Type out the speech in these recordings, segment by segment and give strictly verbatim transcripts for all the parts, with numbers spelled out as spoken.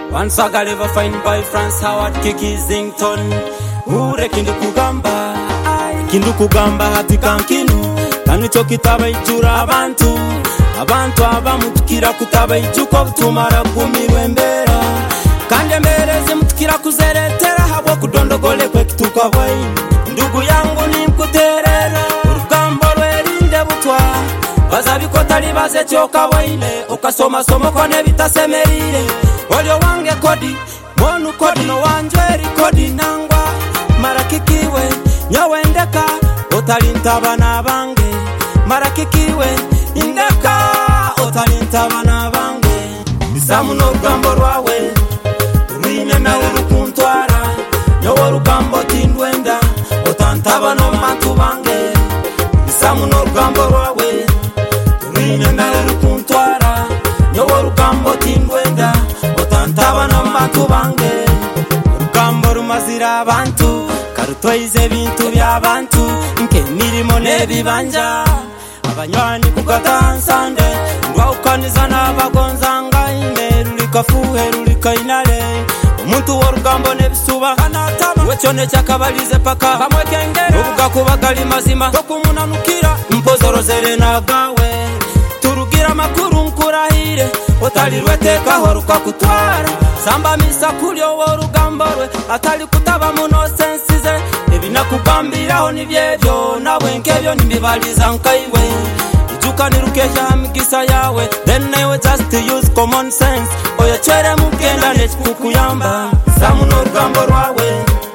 Once I got ever find by France Howard Kikizington. Ure kindu kugamba, kindu kugamba hatika nkinu. Kanicho kitaba ijura abantu. Abantu abamutukira kutaba ijuko butumara kumirwe mbera. Kande mbereze mutukira kuzeretera habwo kudondogole kwe kituko bwayi. Ndugu yangu ni mkuterera urugambo rwerinde butwa. Bazabikota libaze choka waile ukasoma somo kone bitasemerire. Olyo wange kodi monu kodi no wanjweri kodi nangwa marakikiwe nyawendeka otalinta bana bange marakikiwe indeka otalinta bana bange bisamu no rugambo rwawe rwine na urukuntwara nyowo rugambo tindwenda otantaba no mantu bange bisamu no rugambo rwawe rwine na urukuntwara nyowo rugambo tindwenda otantaba no mantu bange rugambo rumazira abantu karutoize bintu by'abantu nke mirimo nebibanja abanywani kugatansande ndwaukaniza n'abagonzanga ine rulikafuhe rulikainale omuntu w'orugambo nebisuba wechone cyakabalize paka bamwekengera ubuga kubagali mazima tokumunanukira mpozorozere nagawe turugira makuru nkurahire otalirweteka horuka kutwara samba misa kulyo w'orugambo rwe atali kutaba muno sensize ebinakugambiraho nibyebyo nawe nkebyo nimibaliza nkaiwe ijuka nirukesha migisa yawe then newe just use common sense oyachere mugenda nekukuyamba samu n'orugambo rwawe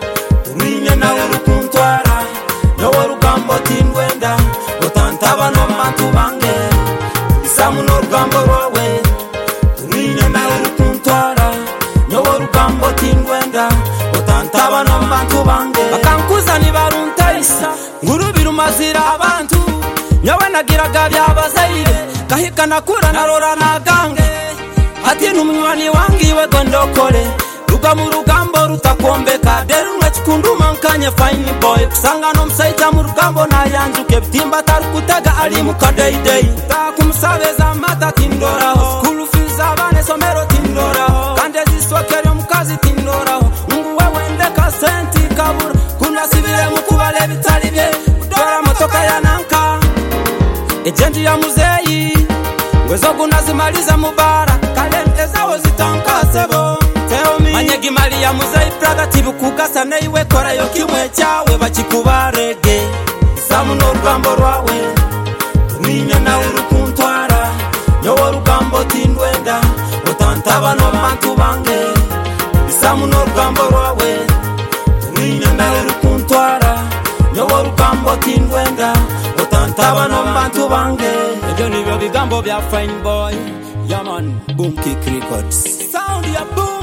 rwine nawe rukuntwara nowo rugambo tindwenda otantaba no mantu bange samu n'orugambo rwawe rwine nawe rukuntwara nowo rugambo tindwenda otantaba no mantu bange bakankuza ni baruntaisa ngurubira umazira abantu nyawe nagiraga byabazaire kahika nakura narora nagange ati n'umunywani wangiwe gondokole ruga mu rugambo rutakombeka deru mwekunduma nkanye fine boy kusanga no msaita mu rugambo nayanjuke bitimba tarukutaga ali mu kadeidei takumusabeza mata tindoraho school fees abane somero tindoraho kande ziswakere mukazi tindoraho mungu wewe ndeka senti kabura kuna sibire mukubale bitali bye dora motoka ya nanka ejendi ya muzeyi ngwezo kunazimaliza mubara kale ezawo zitankasebo manyegi mali ya muzeyi brother tibukugasa neiwe korayo kimwe cyawe bakikubarege samu n'orugambo rwawe rwine na urukuntwara nyowo rugambo tindwenda otantaba no mantu bange samu n'orugambo rwawe rwine na urukuntwara nyowo rugambo tindwenda otantaba no mantu bange ebyo nibyo bigambo bya fine boy yaman boom kick records sound ya boom.